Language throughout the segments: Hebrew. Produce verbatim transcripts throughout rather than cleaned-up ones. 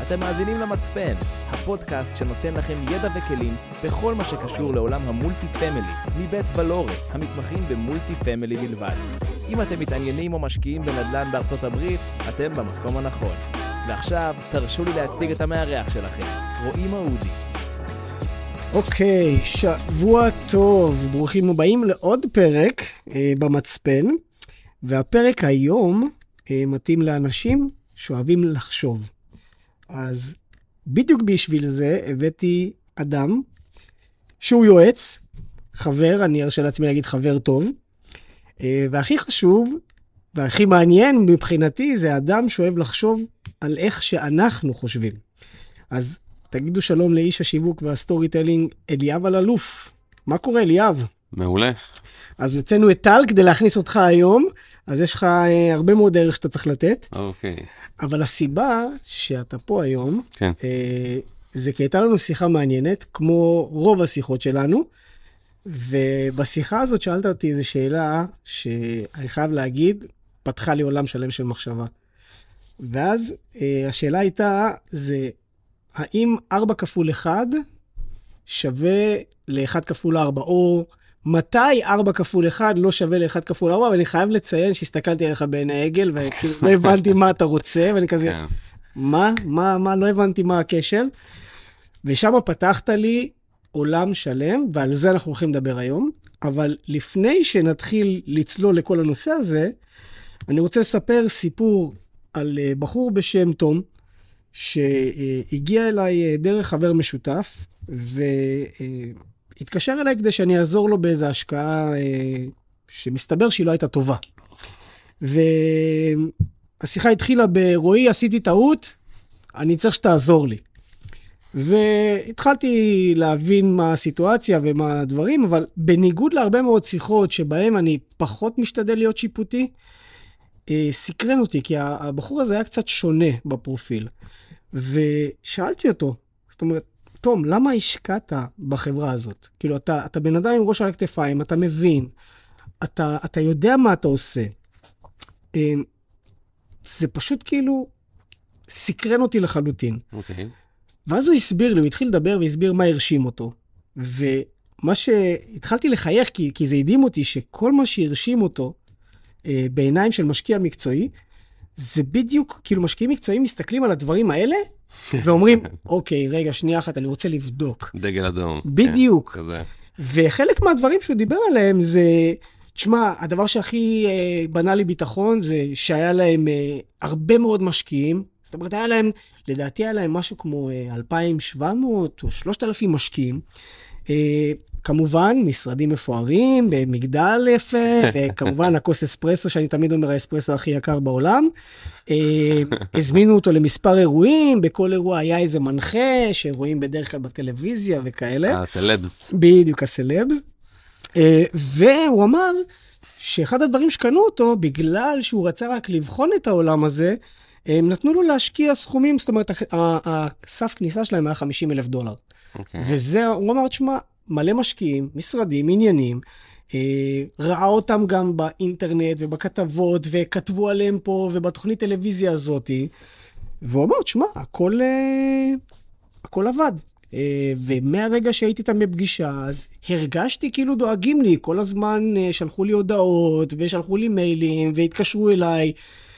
אתם מאזינים למצפן, הפודקאסט שנותן לכם ידע וכלים בכל מה שקשור לעולם המולטי פמילי, מבית ולורי, המתמחים במולטי פמילי בלבד. אם אתם מתעניינים או משקיעים בנדל"ן בארצות הברית, אתם במקום הנכון. ועכשיו תרשו לי להציג את המארח שלכם, רועי מעודי. אוקיי, שבוע טוב, ברוכים הבאים לעוד פרק אה, במצפן, והפרק היום אה, מתאים לאנשים שאוהבים לחשוב. אז בדיוק בשביל זה הבאתי אדם שהוא יועץ, חבר, אני ארשה לעצמי להגיד חבר טוב, אה, והכי חשוב והכי מעניין מבחינתי זה אדם שאוהב לחשוב על איך שאנחנו חושבים. אז תגידו שלום לאיש השיווק והסטורי טלינג, אליאב אלאלוף. מה קורה, אליאב? מעולה. אז יצאנו את טל כדי להכניס אותך היום, אז יש לך אה, הרבה מאוד ערך שאתה צריך לתת. אוקיי. אבל הסיבה שאתה פה היום, כן. אה, זה כי הייתה לנו שיחה מעניינת, כמו רוב השיחות שלנו, ובשיחה הזאת שאלת אותי איזו שאלה, שאני חייב להגיד, פתחה לי עולם שלם של מחשבה. ואז אה, השאלה הייתה, זה... האם ארבע כפול אחד שווה ל-אחד כפול ארבע, או מתי ארבע כפול אחד לא שווה ל-אחד כפול ארבע, ואני חייב לציין שהסתכלתי עליך בעיני העגל, ולא הבנתי מה אתה רוצה, ואני כזה, מה, מה, מה, לא הבנתי מה הקשר, ושם פתחת לי עולם שלם, ועל זה אנחנו הולכים לדבר היום, אבל לפני שנתחיל לצלול לכל הנושא הזה, אני רוצה לספר סיפור על בחור בשם תום, שהגיע אליי דרך חבר משותף, והתקשר אליי כדי שאני אעזור לו באיזו השקעה שמסתבר שהיא לא הייתה טובה. והשיחה התחילה ברועי, עשיתי טעות, אני צריך שתעזור לי. והתחלתי להבין מה הסיטואציה ומה הדברים, אבל בניגוד להרבה מאוד שיחות שבהם אני פחות משתדל להיות שיפוטי, סקרן אותי, כי הבחור הזה היה קצת שונה בפרופיל. ושאלתי אותו, זאת אומרת, תום, למה השקעת בחברה הזאת? כאילו, אתה, אתה בן אדם עם ראש על הכתפיים, אתה מבין, אתה, אתה יודע מה אתה עושה. זה פשוט כאילו, סקרן אותי לחלוטין. אוקיי. ואז הוא הסביר לי, הוא התחיל לדבר והסביר מה הרשים אותו. ומה שהתחלתי לחייך, כי, כי זה הדהים אותי, שכל מה שהרשים אותו, בעיניים של משקיע מקצועי, זה בדיוק, כאילו משקיעים מקצועיים מסתכלים על הדברים האלה, ואומרים, אוקיי, רגע, שנייה אחת, אני רוצה לבדוק. דגל אדום. בדיוק. כן, כזה. וחלק מהדברים שהוא דיבר עליהם זה, תשמע, הדבר שהכי אה, בנה לי ביטחון, זה שהיה להם אה, הרבה מאוד משקיעים, זאת אומרת, היה להם, לדעתי היה להם משהו כמו אה, אלפיים ושבע מאות או שלושת אלפים משקיעים, אה, כמובן, משרדים מפוארים, במגדל יפה, וכמובן, הכוס אספרסו, שאני תמיד אומר, האספרסו הכי יקר בעולם. הזמינו אותו למספר אירועים, בכל אירוע היה איזה מנחה, שרואים בדרך כלל בטלוויזיה וכאלה. הסלבס. בדיוק, הסלבס. והוא אמר, שאחד הדברים שקנו אותו, בגלל שהוא רצה רק לבחון את העולם הזה, הם נתנו לו להשקיע סכומים, זאת אומרת, הסף כניסה שלהם היה חמישים אלף דולר. וזה, הוא אמר, תשמע, מלא משקיעים, משרדים, עניינים, אה, ראה אותם גם באינטרנט ובכתבות, וכתבו עליהם פה ובתוכנית טלוויזיה הזאת, והוא אמר, תשמע, הכל, אה, הכל עבד. אה, ומהרגע שהייתי איתם בפגישה, אז הרגשתי כאילו דואגים לי, כל הזמן אה, שלחו לי הודעות, ושלחו לי מיילים, והתקשרו אליי,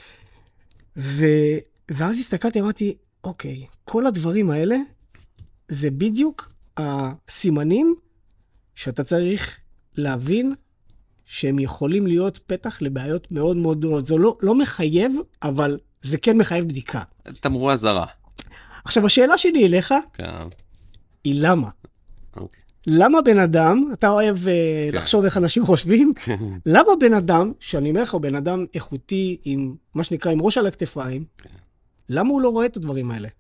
ו... ואז הסתכלתי, אמרתי, אוקיי, כל הדברים האלה, זה בדיוק הסימנים שאתה צריך להבין שהם יכולים להיות פתח לבעיות מאוד מאוד גדולות. זה לא, לא מחייב, אבל זה כן מחייב בדיקה. תמרור אזהרה. עכשיו, השאלה שלי אליך, כן. היא למה? אוקיי. למה בן אדם, אתה אוהב כן. לחשוב איך אנשים חושבים, כן. למה בן אדם, שאני אומר לך, הוא בן אדם איכותי, עם מה שנקרא, עם ראש על הכתפיים, כן. למה הוא לא רואה את הדברים האלה?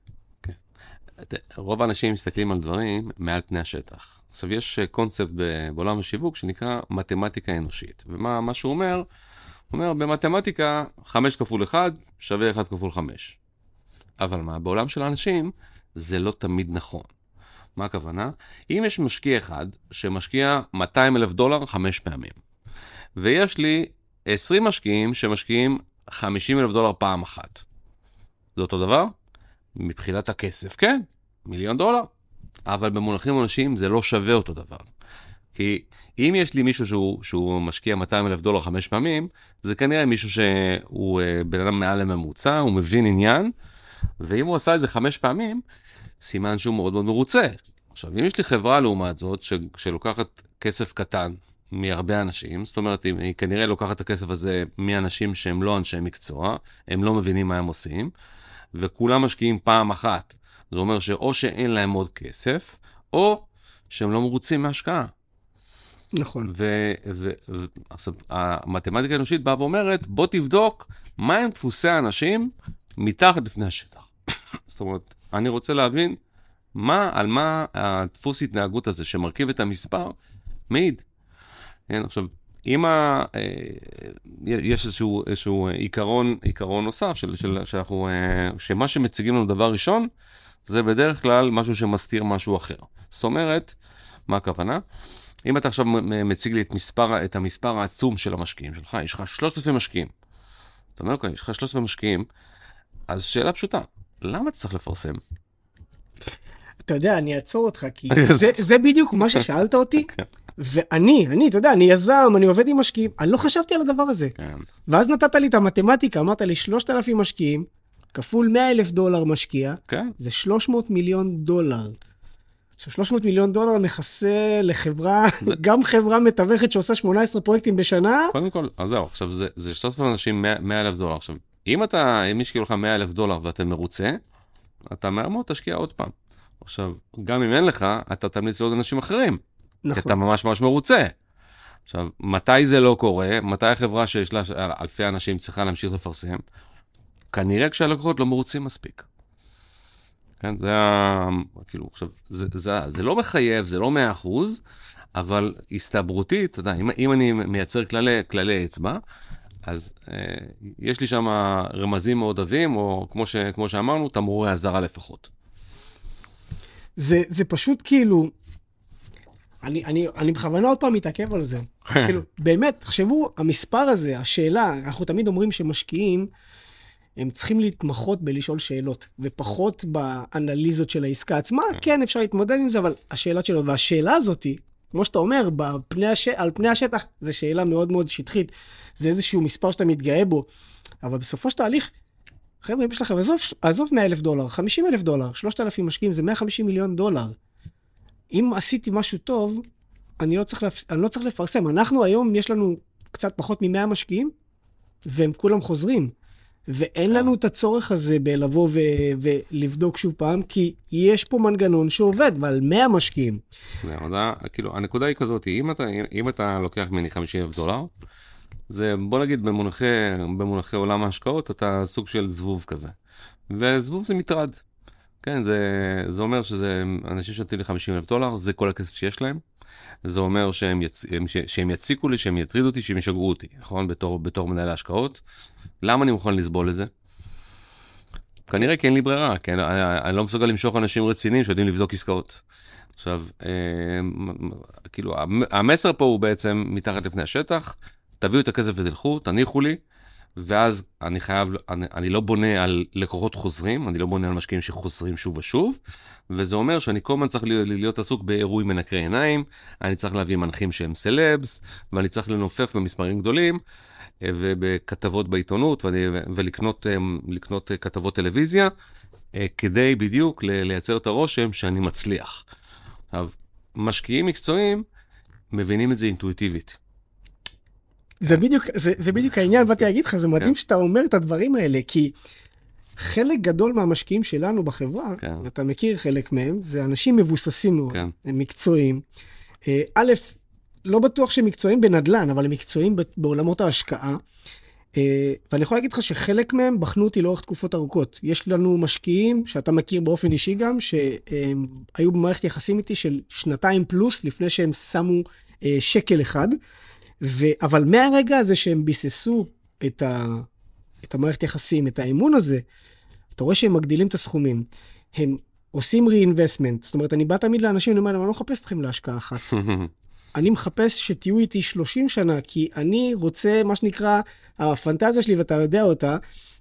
רוב האנשים מסתכלים על דברים מעל פני השטח. עכשיו, יש קונספט בעולם השיווק שנקרא מתמטיקה אנושית. ומה מה שהוא אומר? הוא אומר, במתמטיקה, חמש כפול אחד שווה אחד כפול חמש. אבל מה? בעולם של האנשים, זה לא תמיד נכון. מה הכוונה? אם יש משקיע אחד שמשקיע מאתיים אלף דולר חמש פעמים, ויש לי עשרים משקיעים שמשקיעים חמישים אלף דולר פעם אחת. זה אותו דבר? מבחינת הכסף, כן, מיליון דולר. אבל במונחים אנושיים זה לא שווה אותו דבר. כי אם יש לי מישהו שהוא, שהוא משקיע מאתיים אלף דולר חמש פעמים, זה כנראה מישהו שהוא בן אדם מעל לממוצע, הוא מבין עניין, ואם הוא עשה את זה חמש פעמים, סימן שהוא מאוד מאוד מרוצה. עכשיו, אם יש לי חברה לעומת זאת, ש, שלוקחת כסף קטן מהרבה אנשים, זאת אומרת, היא כנראה לוקחת את הכסף הזה מאנשים שהם לא אנשי מקצוע, הם לא מבינים מה הם עושים, וכולם משקיעים פעם אחת. זה אומר שאו שאין להם עוד כסף, או שהם לא מרוצים מהשקעה. נכון. ועכשיו, המתמטיקה האנושית באה ואומרת, בוא תבדוק מה הם דפוסי האנשים מתחת לפני השטח. זאת אומרת, אני רוצה להבין מה, על מה הדפוס התנהגות הזה שמרכיב את המספר מעיד. כן, עכשיו, אם ה... יש איזשהו, איזשהו עיקרון, עיקרון נוסף של, של, שאנחנו, שמה שמציגים לנו דבר ראשון, זה בדרך כלל משהו שמסתיר משהו אחר. זאת אומרת, מה הכוונה? אם אתה עכשיו מציג לי את, מספר, את המספר העצום של המשקיעים שלך, יש לך שלושת אלפים משקיעים. אתה אומר, אוקיי, יש לך שלושת אלפים משקיעים, אז שאלה פשוטה, למה אתה צריך לפרסם? אתה יודע, אני אעצור אותך, כי זה, זה בדיוק מה ששאלת אותי, ואני, אני, אתה יודע, אני יזם, אני עובד עם משקיעים, אני לא חשבתי על הדבר הזה. ואז נתת לי את המתמטיקה, אמרת לי שלושת אלפים משקיעים, כפול מאה אלף דולר משקיע, זה שלוש מאות מיליון דולר. עכשיו, שלוש מאות מיליון דולר מכסה לחברה, גם חברה מתווכת שעושה שמונה עשרה פרויקטים בשנה. קודם כל, אז זהו, עכשיו, זה, זה שלושת אלפים אנשים מאה אלף דולר. עכשיו, אם אתה, אם השקיעו לך מאה אלף דולר ואתה מרוצה, אתה מהר מאוד תשקיע עוד פעם. עכשיו, גם אם אין לך, אתה תמליץ לעוד אנשים אחרים. נכון. כי אתה ממש ממש מרוצה. עכשיו, מתי זה לא קורה? מתי החברה שיש לה אלפי אנשים צריכה להמשיך לפרסם? כנראה כשהלקוחות לא מרוצים מספיק. כן, זה ה... כאילו, עכשיו, זה, זה, זה לא מחייב, זה לא מאה אחוז, אבל הסתברותית, אתה יודע, אם, אם אני מייצר כללי, כללי אצבע, אז אה, יש לי שם רמזים מאוד עבים, או כמו, ש, כמו שאמרנו, תמרורי אזהרה לפחות. זה, זה פשוט כאילו, אני, אני, אני בכוונה עוד פעם מתעכב על זה. כאילו, באמת, תחשבו, המספר הזה, השאלה, אנחנו תמיד אומרים שמשקיעים, הם צריכים להתמחות בלשאול שאלות, ופחות באנליזות של העסקה עצמה. כן, אפשר להתמודד עם זה, אבל השאלה שלו, והשאלה הזאת, כמו שאתה אומר, בפני הש... על פני השטח, זו שאלה מאוד מאוד שטחית. זה איזשהו מספר שאתה מתגאה בו. אבל בסופו של תהליך, חבר'ה, יש לכם, עזוב, עזוב מאה אלף דולר, חמישים אלף דולר, שלושת אלפים משקיעים, זה מאה וחמישים מיליון דולר. אם עשיתי משהו טוב, אני לא צריך, לפ... אני לא צריך לפרסם. אנחנו היום, יש לנו קצת פחות מ-מאה משקיעים, והם כולם חוזרים. ואין לנו את הצורך הזה בלבוא ו- ולבדוק שוב פעם, כי יש פה מנגנון שעובד, ועל מאה משקיעים. זה עבודה, כאילו, הנקודה היא כזאת, אם אתה, אם אתה לוקח מני חמישים אלף דולר, זה, בוא נגיד, במונחי, במונחי עולם ההשקעות, אתה סוג של זבוב כזה. וזבוב זה מטרד. כן, זה, זה אומר שזה, אנשים שנתנו לי חמישים אלף דולר, זה כל הכסף שיש להם. זה אומר שהם, יצ... שהם יציקו לי, שהם יטרידו אותי, שהם ישגעו אותי, נכון? בתור, בתור מנהל ההשקעות. למה אני מוכן לסבול את זה? כנראה כי אין לי ברירה, כי אני, אני לא מסוגל למשוך אנשים רציניים שיודעים לבדוק עסקאות. עכשיו, אה, כאילו, המסר פה הוא בעצם מתחת לפני השטח, תביאו את הכסף ותלכו, תניחו לי, ואז אני חייב, אני, אני לא בונה על לקוחות חוזרים, אני לא בונה על משקיעים שחוזרים שוב ושוב, וזה אומר שאני כל הזמן צריך להיות עסוק באירועי מנקרי עיניים, אני צריך להביא מנחים שהם סלבס, ואני צריך לנופף במספרים גדולים, ובכתבות בעיתונות, ולקנות לקנות כתבות טלוויזיה, כדי בדיוק לייצר את הרושם שאני מצליח. עכשיו, משקיעים מקצועיים מבינים את זה אינטואיטיבית. זה בדיוק, זה, זה בדיוק העניין, באתי להגיד לך, זה מדהים שאתה אומר את הדברים האלה, כי חלק גדול מהמשקיעים שלנו בחברה, ואתה מכיר חלק מהם, זה אנשים מבוססים מאוד, הם מקצועיים. א', לא בטוח שהם מקצועיים בנדלן, אבל הם מקצועיים בעולמות ההשקעה. ואני יכול להגיד לך שחלק מהם בחנו אותי לאורך תקופות ארוכות. יש לנו משקיעים, שאתה מכיר באופן אישי גם, שהיו במערכת יחסים איתי של שנתיים פלוס, לפני שהם שמו שקל אחד. ו... אבל מהרגע הזה שהם ביססו את, ה... את המערכת יחסים, את האמון הזה, אתה רואה שהם מגדילים את הסכומים. הם עושים re-investment. זאת אומרת, אני בא תמיד לאנשים, אני אומר להם, אני לא מחפש אתכם להשקעה אחת. אני מחפש שתהיו איתי שלושים שנה, כי אני רוצה, מה שנקרא, הפנטזיה שלי, ואתה יודע אותה,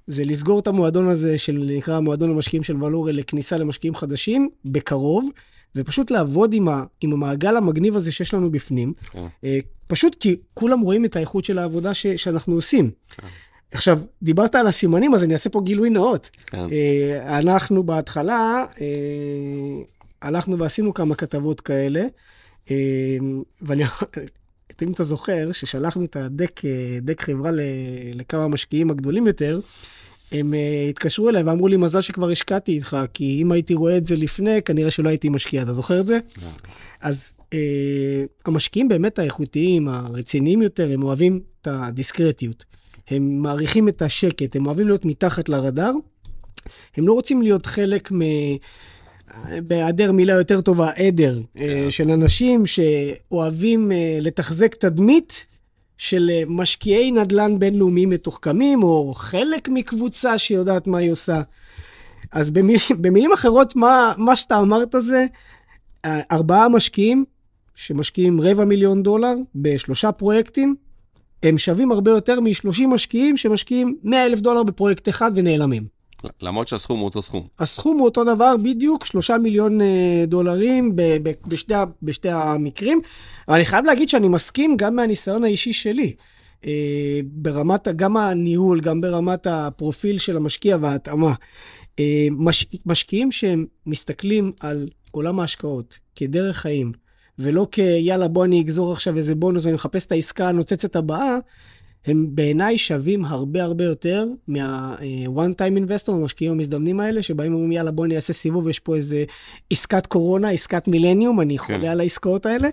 זה לסגור את המועדון הזה, של נקרא מועדון המשקיעים של ולורה, לכניסה למשקיעים חדשים, בקרוב, ופשוט לעבוד עם, ה, עם המעגל המגניב הזה שיש לנו בפנים, okay. פשוט כי כולם רואים את האיכות של העבודה ש, שאנחנו עושים. Okay. עכשיו, דיברת על הסימנים, אז אני אעשה פה גילוי נאות. Okay. אנחנו בהתחלה, הלכנו ועשינו כמה כתבות כאלה, ואני, אם אתה זוכר, ששלחנו את הדק, דק חברה לכמה משקיעים הגדולים יותר, הם uh, התקשרו אליי ואמרו לי, מזל שכבר השקעתי איתך, כי אם הייתי רואה את זה לפני, כנראה שלא הייתי משקיע. אתה זוכר את זה? Yeah. אז uh, המשקיעים באמת האיכותיים, הרציניים יותר, הם אוהבים את הדיסקרטיות. הם מעריכים את השקט, הם אוהבים להיות מתחת לרדאר. הם לא רוצים להיות חלק מ... בהיעדר מילה יותר טובה, עדר, yeah. uh, של אנשים שאוהבים uh, לתחזק תדמית, של משקיעי נדל"ן בינלאומיים מתוחכמים, או חלק מקבוצה שיודעת מה היא עושה. אז במיל, במילים אחרות, מה, מה שאתה אמרת זה, ארבעה משקיעים, שמשקיעים רבע מיליון דולר, בשלושה פרויקטים, הם שווים הרבה יותר מ-שלושים משקיעים, שמשקיעים מאה אלף דולר בפרויקט אחד ונעלמים. למרות שהסכום הוא אותו סכום. הסכום הוא אותו דבר בדיוק, שלושה מיליון דולרים ב- ב- בשתי, בשתי המקרים. אבל אני חייב להגיד שאני מסכים גם מהניסיון האישי שלי. ברמת, גם הניהול, גם ברמת הפרופיל של המשקיע וההתאמה. מש, משקיעים שהם מסתכלים על עולם ההשקעות כדרך חיים, ולא כיאללה בוא אני אגזור עכשיו איזה בונוס ואני מחפש את העסקה הנוצצת הבאה, הם בעיניי שווים הרבה הרבה יותר מה-one time investor, המשקיעים המזדמנים האלה, שבאים אומרים, יאללה, בוא אני אעשה סיבוב, יש פה איזה עסקת קורונה, עסקת מילניום, אני חולה כן. על העסקאות האלה.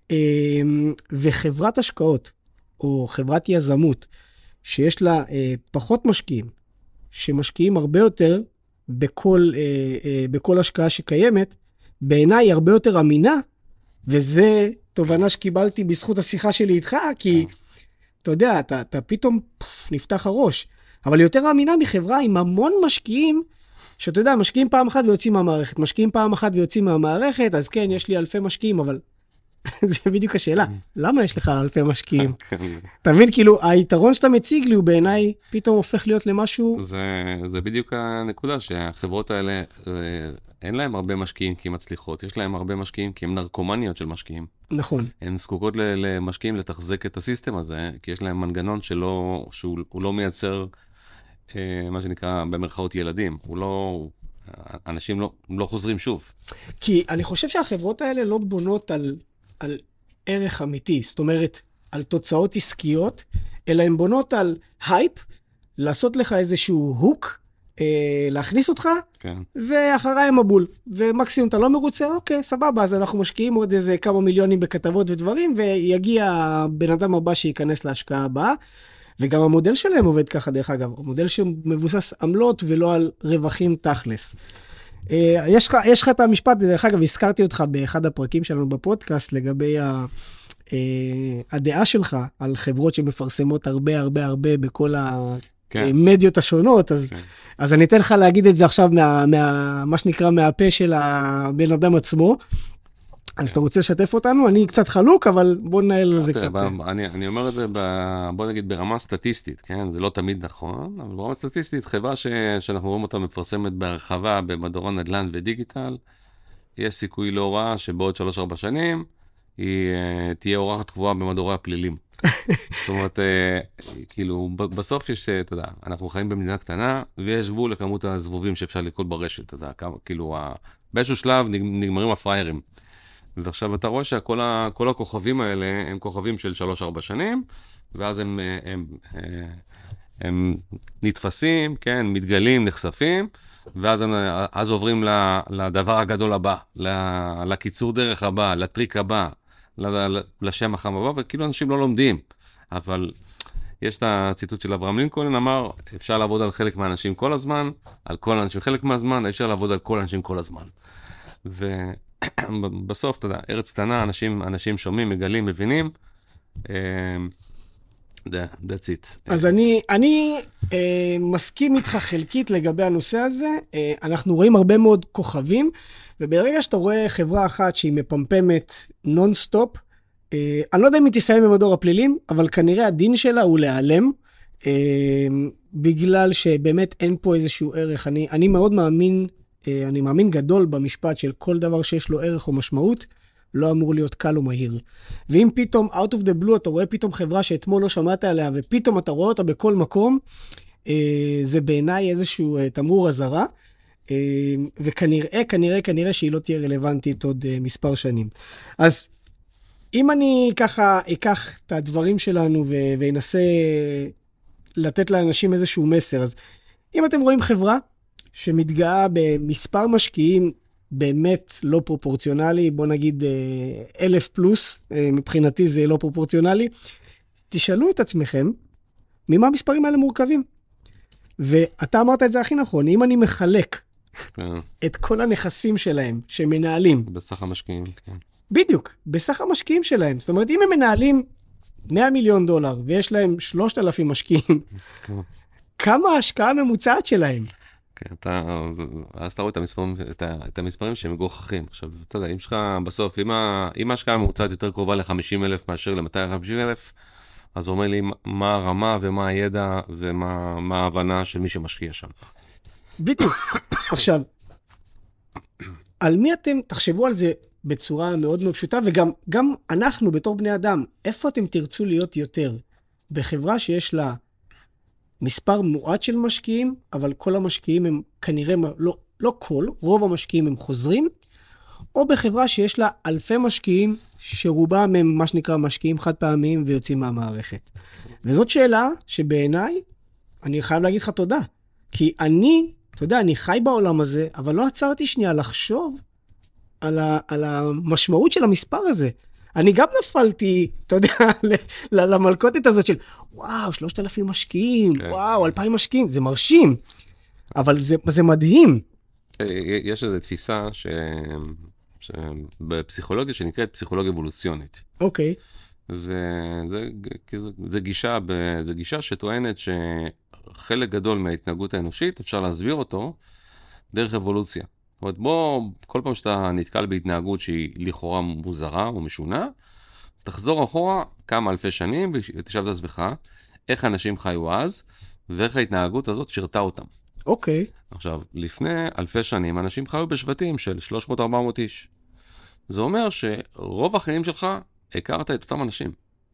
וחברת השקעות, או חברת יזמות, שיש לה פחות משקיעים, שמשקיעים הרבה יותר בכל, בכל השקעה שקיימת, בעיניי היא הרבה יותר אמינה, וזה תובנה שקיבלתי בזכות השיחה שלי איתך, כי... אתה יודע, אתה, אתה פתאום נפתח הראש, אבל יותר אמינה מחברה עם המון משקיעים, שאתה יודע, משקיעים פעם אחת ויוצאים מהמערכת, משקיעים פעם אחת ויוצאים מהמערכת, אז כן, יש לי אלפי משקיעים, אבל זה בדיוק השאלה, למה יש לך אלפי משקיעים? אתה מבין, כאילו, היתרון שאתה מציג לי הוא בעיניי פתאום הופך להיות למשהו... זה, זה בדיוק הנקודה, שהחברות האלה, אין להם הרבה משקיעים כי הם מצליחות, יש להם הרבה משקיעים כי הם נרקומניות של משקיעים. נכון. הן זקוקות למשקיעים לתחזק את הסיסטם הזה, כי יש להם מנגנון שלא, שהוא לא מייצר, מה שנקרא, במרכאות ילדים. הוא לא, אנשים לא, לא חוזרים שוב. כי אני חושב שהחברות האלה לא בונות על, על ערך אמיתי, זאת אומרת, על תוצאות עסקיות, אלא הן בונות על הייפ, לעשות לך איזשהו הוק, להכניס אותך, כן. ואחריי המבול. ומקסימום אתה לא מרוצה, אוקיי, סבבה, אז אנחנו משקיעים עוד איזה כמה מיליונים בכתבות ודברים, ויגיע הבן אדם הבא שייכנס להשקעה הבאה, וגם המודל שלהם עובד ככה, דרך אגב, המודל שמבוסס עמלות ולא על רווחים תכלס. יש לך, יש לך את המשפט, דרך אגב, הזכרתי אותך באחד הפרקים שלנו בפודקאסט, לגבי ה... הדעה שלך על חברות שמפרסמות הרבה הרבה הרבה בכל ה... כן. מדיות השונות, אז, כן. אז אני אתן לך להגיד את זה עכשיו, מה, מה, מה שנקרא מהפה של הבן אדם עצמו. כן. אז אתה רוצה לשתף אותנו? אני קצת חלוק, אבל בוא ננהל על זה קצת. אני, אני אומר את זה, ב, בוא נגיד, ברמה סטטיסטית, כן? זה לא תמיד נכון, אבל ברמה סטטיסטית, חברה ש, שאנחנו רואים אותה מפרסמת בהרחבה במדור נדל"ן ודיגיטל, יש סיכוי לא רע שבעוד שלוש ארבע שנים, היא תהיה אורחת קבועה במדורי הפלילים. זאת אומרת, כאילו, בסוף יש, אתה יודע, אנחנו חיים במדינה קטנה, ויש גבול לכמות הזבובים שאפשר לקרוא ברשת, אתה יודע, כאילו, באיזשהו שלב נגמרים הפריירים. ועכשיו אתה רואה שכל הכוכבים האלה הם כוכבים של שלוש ארבע שנים, ואז הם, הם, הם נתפסים, כן, מתגלים, נחשפים, ואז הם, אז עוברים לדבר הגדול הבא, לקיצור דרך הבא, לטריק הבא, לשם החם הבא, וכאילו אנשים לא לומדים. אבל יש את הציטוט של אברהם לינקולן, אמר, אפשר לעבוד על חלק מהאנשים כל הזמן, על כל האנשים חלק מהזמן, אפשר לעבוד על כל האנשים כל הזמן. ובסוף, אתה יודע, ארץ קטנה, אנשים, אנשים שומעים, מגלים, מבינים, that's it. אז אני, אני אה, מסכים איתך חלקית לגבי הנושא הזה. אה, אנחנו רואים הרבה מאוד כוכבים, וברגע שאתה רואה חברה אחת שהיא מפמפמת נון-סטופ, אה, אני לא יודע אם היא תסיים במדור הפלילים, אבל כנראה הדין שלה הוא להיעלם, בגלל שבאמת אין פה איזשהו ערך. אני, אני מאוד מאמין, אני מאמין גדול במשפט של כל דבר שיש לו ערך או משמעות, לא אמור להיות קל או מהיר. ואם פתאום, out of the blue, אתה רואה פתאום חברה שאתמול לא שמעת עליה, ופתאום אתה רואה אותה בכל מקום, זה בעיניי איזשהו תמרור אזהרה, וכנראה, כנראה, כנראה שהיא לא תהיה רלוונטית עוד מספר שנים. אז אם אני ככה אקח את הדברים שלנו ו- ואנסה לתת לאנשים איזשהו מסר, אז אם אתם רואים חברה שמתגאה במספר משקיעים באמת לא פרופורציונלי, בוא נגיד אלף פלוס, מבחינתי זה לא פרופורציונלי, תשאלו את עצמכם, ממה המספרים האלה מורכבים? ואתה אמרת את זה הכי נכון, אם אני מחלק את כל הנכסים שלהם שמנהלים. בסך המשקיעים, כן. בדיוק, בסך המשקיעים שלהם. זאת אומרת, אם הם מנהלים מאה מיליון דולר ויש להם שלושת אלפים משקיעים, כמה ההשקעה הממוצעת שלהם? כן, אתה, אז אתה רואה את המספרים, את, את המספרים שהם מגוחכים. עכשיו, אתה יודע, אם שלך בסוף, אם, ה, אם ההשקעה הממוצעת יותר קרובה ל-חמישים אלף מאשר ל-מאתיים וחמישים אלף, אז הוא אומר לי מה הרמה ומה הידע ומה מה ההבנה של מי שמשקיע שם. בדיוק. עכשיו, על מי אתם, תחשבו על זה בצורה מאוד מאוד פשוטה, וגם גם אנחנו בתור בני אדם, איפה אתם תרצו להיות יותר? בחברה שיש לה מספר מועט של משקיעים, אבל כל המשקיעים הם כנראה, לא, לא כל, רוב המשקיעים הם חוזרים, או בחברה שיש לה אלפי משקיעים, שרובם הם מה שנקרא משקיעים חד פעמיים ויוצאים מהמערכת. וזאת שאלה שבעיניי, אני חייב להגיד לך תודה. כי אני, אתה יודע, אני חי בעולם הזה, אבל לא עצרתי שנייה לחשוב על, ה, על המשמעות של המספר הזה. אני גם נפלתי, אתה יודע, למלכודת הזאת של, וואו, שלושת אלפים משקיעים, כן. וואו, אלפיים משקיעים, זה מרשים. אבל זה, זה מדהים. יש איזו תפיסה ש... בפסיכולוגיה שנקראת פסיכולוגיה אבולוציונית. אוקיי. וזה זה גישה, זה גישה שטוענת שחלק גדול מההתנהגות האנושית אפשר להסביר אותו דרך אבולוציה. זאת אומרת, בוא, כל פעם שאתה נתקל בהתנהגות שהיא לכאורה מוזרה או משונה, תחזור אחורה כמה אלפי שנים ותשאל את עצמך איך אנשים חיו אז ואיך ההתנהגות הזאת שירתה אותם. אוקיי. עכשיו, לפני אלפי שנים, אנשים חיו בשבטים של שלוש מאות עד ארבע מאות איש. זה אומר שרוב החיים שלך הכרת את אותם אנשים.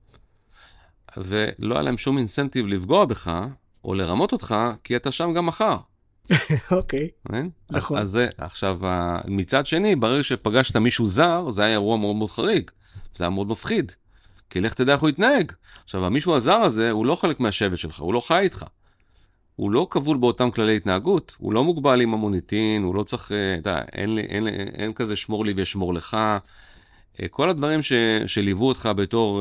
ולא היה להם שום אינסנטיב לפגוע בך, או לרמות אותך, כי אתה שם גם מחר. אוקיי. נכון. אז זה, עכשיו, מצד שני, ברגע שפגשת מישהו זר, זה היה אירוע מאוד מאוד חריג. זה היה מאוד מפחיד. כי לך תדע איך הוא יתנהג. עכשיו, המישהו הזר הזה, הוא לא חלק מהשבט שלך, הוא לא חי איתך. הוא לא כבול באותם כללי התנהגות, הוא לא מוגבל עם המוניטין, הוא לא צריך, אתה, אין, אין, אין, אין כזה שמור לי ושמור לך. כל הדברים ש, שליוו אותך בתור,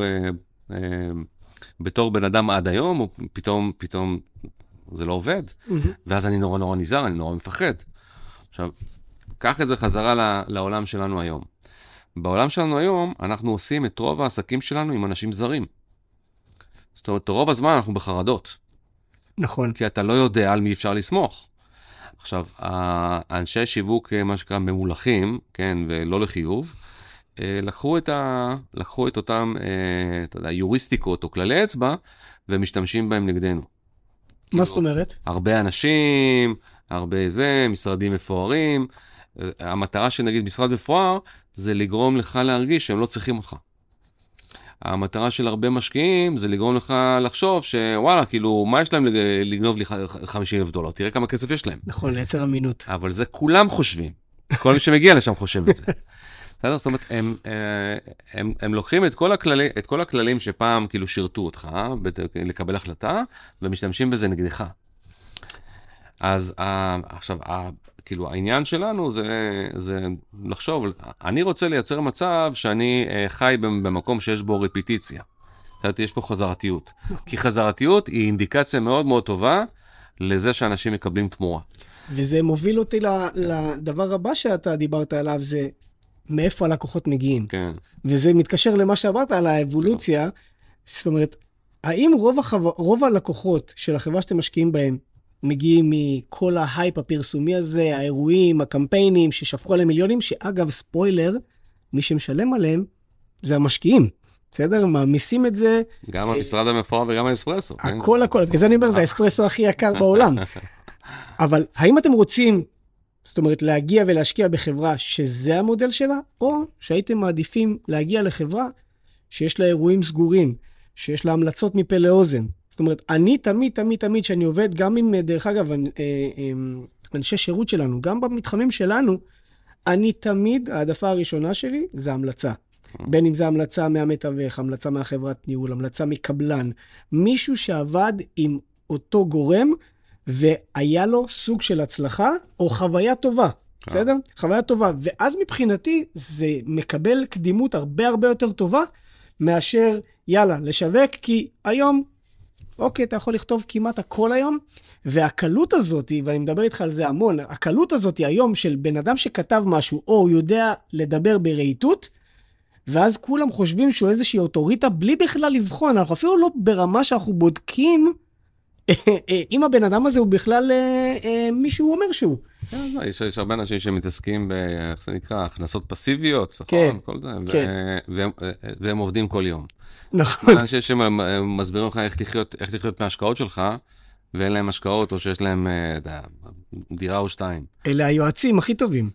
בתור בן אדם עד היום, הוא פתאום, פתאום, זה לא עובד. Mm-hmm. ואז אני נורא נורא נזהר, אני נורא מפחד. עכשיו, קח את זה חזרה לעולם שלנו היום. בעולם שלנו היום, אנחנו עושים את רוב העסקים שלנו עם אנשים זרים. זאת אומרת, רוב הזמן אנחנו בחרדות. נכון. כי אתה לא יודע על מי אפשר לסמוך. עכשיו, האנשי שיווק, מה שקרה, ממולכים, כן, ולא לחיוב, לקחו את, ה, לקחו את אותם, אתה יודע, יוריסטיקות או כללי אצבע, ומשתמשים בהם נגדנו. מה זאת אומרת? הרבה אנשים, הרבה זה, משרדים מפוארים. המטרה שנגיד משרד מפואר, זה לגרום לך להרגיש שהם לא צריכים אותך. המטרה של הרבה משקיעים זה לגרום לך לחשוב שוואלה, כאילו, מה יש להם לגנוב לי חמישים אלף דולר? תראה כמה כסף יש להם. נכון, לייצר אמינות. אבל זה כולם חושבים. כל מי שמגיע לשם חושב את זה. זאת אומרת, הם, הם, הם לוקחים את כל הכללים, את כל הכללים שפעם כאילו שירתו אותך, לקבל החלטה, ומשתמשים בזה נגדך. אז עכשיו, כאילו, העניין שלנו זה, זה לחשוב, אני רוצה לייצר מצב שאני חי במקום שיש בו רפיטיציה. זאת אומרת, יש פה חזרתיות. כי חזרתיות היא אינדיקציה מאוד מאוד טובה לזה שאנשים מקבלים תמורה. וזה מוביל אותי לדבר הבא שאתה דיברת עליו, זה מאיפה הלקוחות מגיעים. כן. וזה מתקשר למה שאמרת על האבולוציה, זאת אומרת, האם רוב, החבר... רוב הלקוחות של החברה שאתם משקיעים בהם, מגיעים מכל ההייפ הפרסומי הזה, האירועים, הקמפיינים ששפכו עליהם מיליונים, שאגב, ספוילר, מי שמשלם עליהם זה המשקיעים. בסדר? מעמיסים את זה. גם המשרד המפואר וגם האספרסו. הכל, הכל. בגלל זה אני אומר, זה האספרסו הכי יקר בעולם. אבל האם אתם רוצים, זאת אומרת, להגיע ולהשקיע בחברה שזה המודל שלה, או שהייתם מעדיפים להגיע לחברה שיש לה אירועים סגורים, שיש לה המלצות מפה לאוזן. זאת אומרת, אני תמיד, תמיד, תמיד, שאני עובד גם עם, דרך אגב, אנשי שירות שלנו, גם במתחמים שלנו, אני תמיד, העדפה הראשונה שלי זה המלצה. בין אם זה המלצה מהמתווך, המלצה מהחברת ניהול, המלצה מקבלן, מישהו שעבד עם אותו גורם, והיה לו סוג של הצלחה, או חוויה טובה, בסדר? חוויה טובה, ואז מבחינתי זה מקבל קדימות הרבה הרבה יותר טובה, מאשר, יאללה, לשווק, כי היום, אוקיי, אתה יכול לכתוב כמעט הכל היום, והקלות הזאת, ואני מדבר איתך על זה המון, הקלות הזאת היום של בן אדם שכתב משהו, או הוא יודע לדבר ברהיטות, ואז כולם חושבים שהוא איזושהי אוטוריטה, בלי בכלל לבחון, אנחנו אפילו לא ברמה שאנחנו בודקים, אם הבן אדם הזה הוא בכלל מישהו אומר שהוא. יש הרבה אנשים שמתעסקים, איך זה נקרא, הכנסות פסיביות, נכון? כל זה, והם עובדים כל יום. נכון. אנשים שמסבירים לך איך לחיות מההשקעות שלך, ואין להם השקעות, או שיש להם דירה או שתיים. אלה היועצים הכי טובים.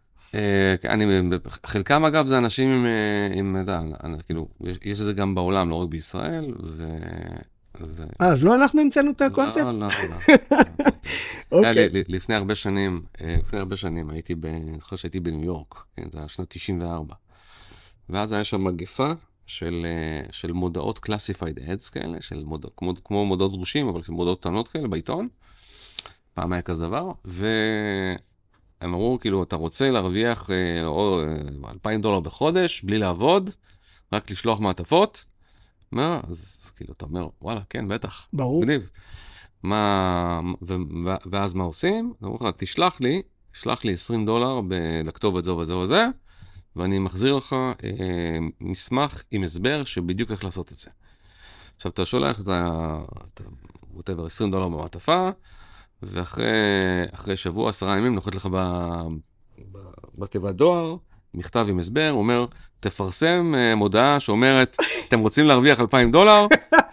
חלקם אגב זה אנשים עם, כאילו, יש את זה גם בעולם, לא רק בישראל, ו... אז לא אנחנו המצאנו את הקונספט? לא, לא, לא. לפני הרבה שנים, לפני הרבה שנים, הייתי, אני חושב שהייתי בניו יורק, זה היה שנת תשעים וארבע, ואז היה שם מגפה של מודעות classified ads כאלה, כמו מודעות דרושים, אבל מודעות קטנות כאלה בעיתון, פעם היה כזה דבר, והם אמרו, כאילו, אתה רוצה להרוויח אלפיים דולר בחודש, בלי לעבוד, רק לשלוח מעטפות, מה? אז כאילו, אתה אומר, וואלה, כן, בטח. ברור. גניב. מה, ו, ו, ואז מה עושים? אתה אומר, תשלח לי, תשלח לי עשרים דולר לכתוב את זה וזה וזה, ואני מחזיר לך אה, מסמך עם הסבר שבדיוק איך לעשות את זה. עכשיו, אתה שולח את ה... whatever, עשרים דולר במעטפה, ואחרי שבוע, עשרה ימים, נוחת לך ב, ב, בתיבת דואר, מכתב עם הסבר, הוא אומר, תפרסם uh, מודעה שאומרת, אתם רוצים להרוויח אלפיים דולר?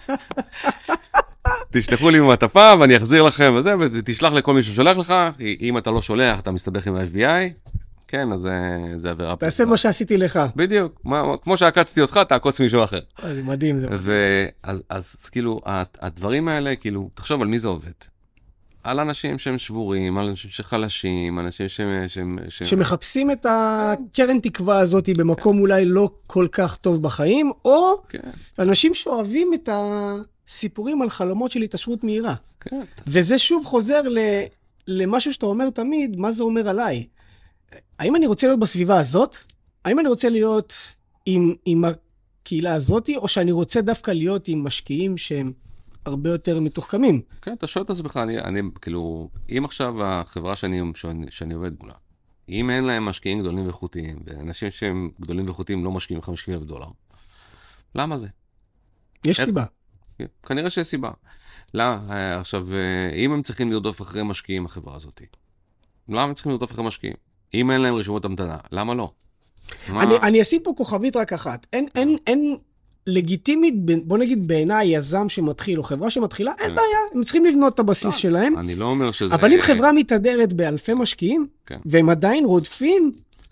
תשלחו לי במעטפה ואני אחזיר לכם וזה, ותשלח לכל מי ששולח לך, אם אתה לא שולח, אתה מסתבך עם ה-אף בי איי, כן, אז זה עבירה. תעשה מה שעשיתי לך. בדיוק, מה, כמו שעקצתי אותך, תעקוץ מישהו אחר. זה מדהים. זה אז, אז כאילו, הדברים האלה, כאילו, תחשוב על מי זה עובד. על אנשים שהם שבורים, על אנשים שחלשים, אנשים ש... ש... ש... שמחפשים את הקרן תקווה הזאת במקום אולי לא כל כך טוב בחיים, או כן. אנשים שאוהבים את הסיפורים על חלומות של התעשרות מהירה. כן. וזה שוב חוזר ל... למשהו שאתה אומר תמיד, מה זה אומר עליי? האם אני רוצה להיות בסביבה הזאת? האם אני רוצה להיות עם, עם הקהילה הזאת, או שאני רוצה דווקא להיות עם משקיעים שהם הרבה יותר מתוחכמים? כן, אתה שואל את עצמך, אני, אני, כאילו, אם עכשיו החברה שאני, שאני, שאני עובד מולה, אם אין להם משקיעים גדולים ואיכותיים, ואנשים שהם גדולים ואיכותיים לא משקיעים חמישים אלף דולר, למה זה? יש סיבה. כנראה שיש סיבה. לא, עכשיו, אם הם צריכים לרדוף אחרי משקיעים החברה הזאת, למה הם צריכים לרדוף אחרי משקיעים? אם אין להם רשימות המתנה, למה לא? אני, אני אשים פה כוכבית רק אחת. אין, אין, אין לגיטימית, בוא נגיד בעיניי יזם שמתחיל, או חברה שמתחילה, אין בעיה, הם צריכים לבנות את הבסיס שלהם. אני לא אומר שזה... אבל אם חברה מתהדרת באלפי משקיעים, והם עדיין רודפים,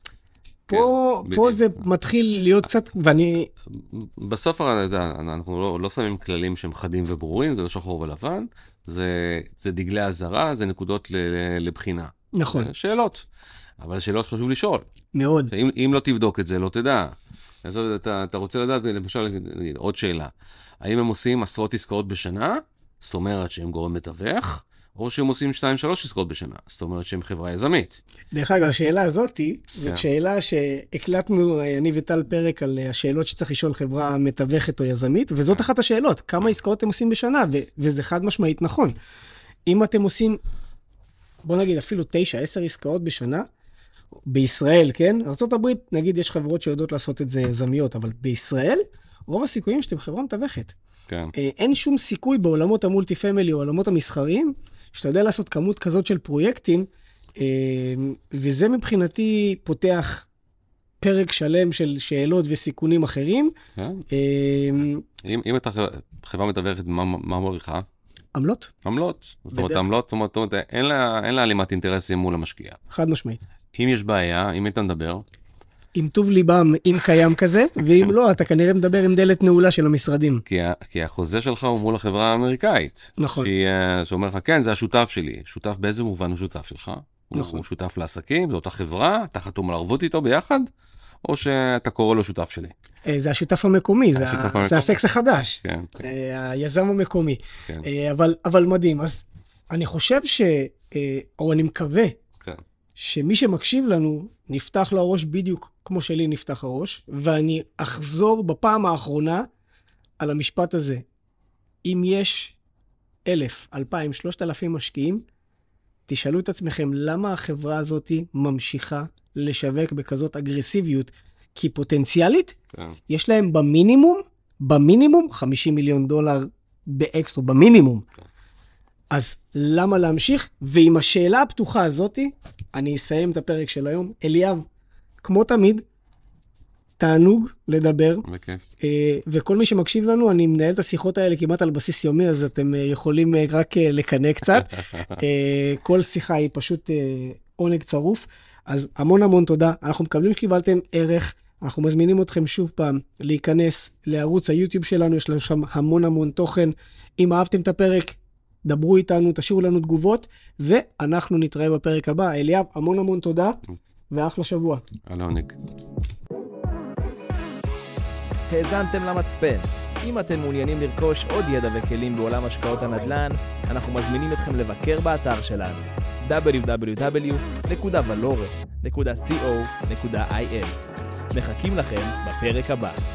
פה, פה זה מתחיל להיות קצת, ואני... בסוף אנחנו לא שמים כללים שהם חדים וברורים, זה לא שחור ולבן, זה דגלי הזרה, זה נקודות לבחינה. נכון. שאלות. אבל שאלות חשוב לשאול. מאוד. אם, אם לא תבדוק את זה, לא תדע. אז אתה, אתה רוצה לדעת, למשל, עוד שאלה. האם הם עושים עשרות עסקאות בשנה? זאת אומרת שהם גורם מתווך, או שהם עושים שתיים שלוש עסקאות בשנה? זאת אומרת שהם חברה יזמית. דרך אגב, השאלה הזאת, זאת שאלה שהקלטנו, אני וטל פרק על השאלות שצריך לשאול חברה מתווכת או יזמית, וזאת אחת השאלות. כמה עסקאות אתם עושים בשנה? וזה חד משמעית נכון. אם אתם עושים, בוא נגיד אפילו תשע, עשר עסקאות בשנה, בישראל, כן? ארצות הברית, נגיד, יש חברות שיודעות לעשות את זה יזמיות, אבל בישראל, רוב הסיכויים שאתם חברה מתווכת. כן. אין שום סיכוי בעולמות המולטי פמילי או עולמות המסחריים, שאתה יודע לעשות כמות כזאת של פרויקטים, וזה מבחינתי פותח פרק שלם של שאלות וסיכונים אחרים. כן. אם, אם אתה חברה מתווכת, מה, מה מוריכה? עמלות. עמלות. זאת אומרת, עמלות, זאת אומרת, אין לה, אין לה עלימת אינטרסים מול המשקיע. חד משמעית. אם יש בעיה, אם אתה מדבר? עם טוב ליבם, אם קיים כזה, ואם לא, אתה כנראה מדבר עם דלת נעולה של המשרדים. כי, כי החוזה שלך הוא מול החברה האמריקאית. נכון. שהיא, שאומר לך, כן, זה השותף שלי. שותף באיזה מובן הוא שותף שלך? נכון. הוא שותף לעסקים, זו אותה חברה, אתה חתום על ערבות איתו ביחד, או שאתה קורא לו שותף שלי? זה השותף המקומי, זה, השותף ה... המקומי. זה הסקס החדש. כן, כן. היזם המקומי. כן. אבל, אבל מדהים. אז אני חושב ש... או אני מקווה, כן. שמי שמקשיב לנו, נפתח לו הראש בדיוק כמו שלי נפתח הראש, ואני אחזור בפעם האחרונה על המשפט הזה. אם יש אלף, אלפיים, שלושת אלפים משקיעים, תשאלו את עצמכם למה החברה הזאת ממשיכה לשווק בכזאת אגרסיביות, כי פוטנציאלית, כן. יש להם במינימום, במינימום חמישים מיליון דולר באקסטרו, במינימום. כן. אז למה להמשיך? ועם השאלה הפתוחה הזאת, אני אסיים את הפרק של היום. אליאב, כמו תמיד, תענוג לדבר. בכיף. וכל מי שמקשיב לנו, אני מנהל את השיחות האלה כמעט על בסיס יומי, אז אתם יכולים רק לקנא קצת. כל שיחה היא פשוט עונג צרוף. אז המון המון תודה. אנחנו מקבלים שקיבלתם ערך. אנחנו מזמינים אתכם שוב פעם להיכנס לערוץ היוטיוב שלנו. יש לנו שם המון המון תוכן. אם אהבתם את הפרק, דברו איתנו, תשאירו לנו תגובות, ואנחנו נתראה בפרק הבא. אליאב, המון המון תודה, ואחלה שבוע. על העונג. האזנתם למצפן. אם אתם מעוניינים לרכוש עוד ידע וכלים בעולם השקעות הנדל"ן, אנחנו מזמינים אתכם לבקר באתר שלנו דאבליו דאבליו דאבליו נקודה ולורה נקודה קו נקודה איי אל. מחכים לכם בפרק הבא.